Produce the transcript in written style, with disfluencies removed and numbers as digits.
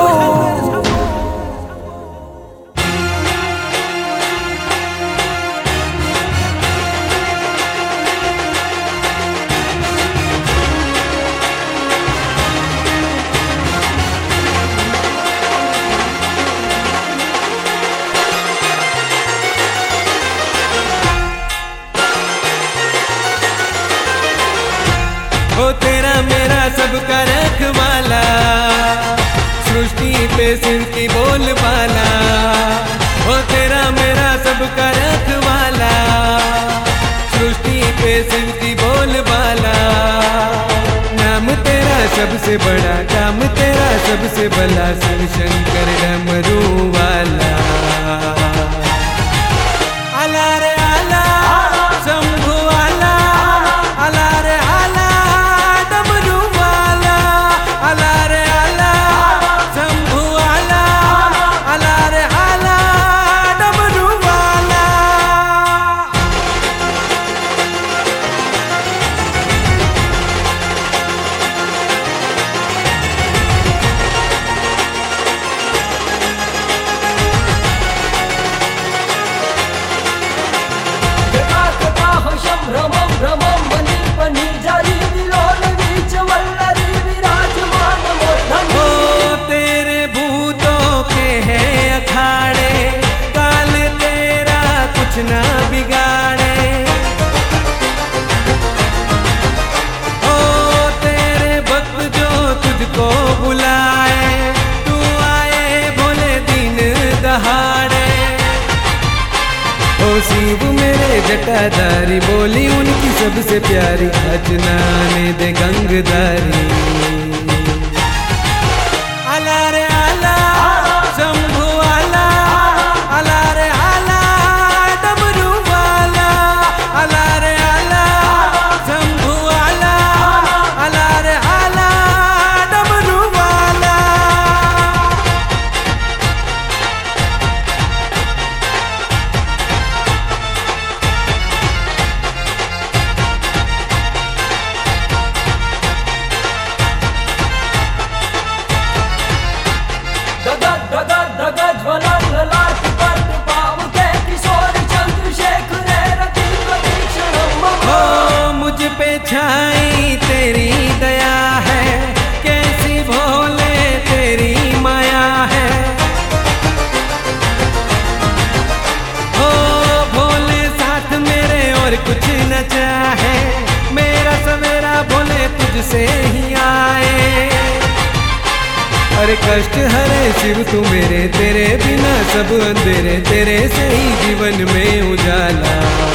ओ तेरा मेरा सबका रखवाला, सृष्टि पे सिर की बोलबाला। ओ तेरा मेरा सबका रखवाला, सृष्टि पे सिर की बोलबाला। नाम तेरा सबसे बड़ा, काम तेरा सबसे भला, शिव शंकर डमरू वाला। आला रे आला शंभू आला, आला रे आला डमरू वाला। आला रे आला शंभू आला, आला रे आला डमरू वाला। भ्रमं भ्रमं मनी पनी जारी विलोल बीच वल्लरी विराजमान मूर्धनि। ओ तेरे भूतों के हैं अखाड़े, काल तेरा कुछ ना बिगाड़े। ओ तेरे भक्त जो तुझको बुलाए, तू आए भोले दिन दहाड़े। ओ शिव मेरे जटाधारी, बोली उनकी सबसे प्यारी, अर्चना ने दे गंगधारी। आला रे आला शंभू आला, आला रे आला डमरू वाला। आला रे आला शंभू आला, आला रे आला डमरू वाला। मुझ पे छाई तेरी दया है, कैसी भोले तेरी माया है। ओ भोले साथ मेरे और कुछ न चाहे, मेरा सवेरा भोले तुझसे ही आए। अरे कष्ट हरे शिव तू मेरे, तेरे बिना सब अंधेरे, तेरे से ही जीवन में उजाला।